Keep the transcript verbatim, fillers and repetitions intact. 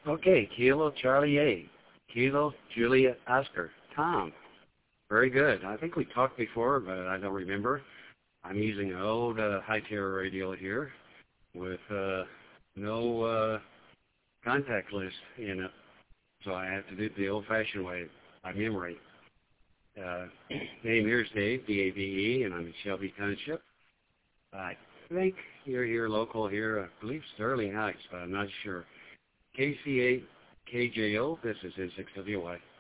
Okay, Kilo Charlie A. Kilo Julia Oscar. Tom. Very good. I think we talked before, but I don't remember. I'm using an old uh, high-terror radio here with uh, no uh, contact list in it, so I have to do it the old-fashioned way, by memory. Uh, name here is Dave, D A V E, and I'm in Shelby Township. I think you're here local here. I believe Sterling Heights, but I'm not sure. K C eight K J O, this is N six W Y.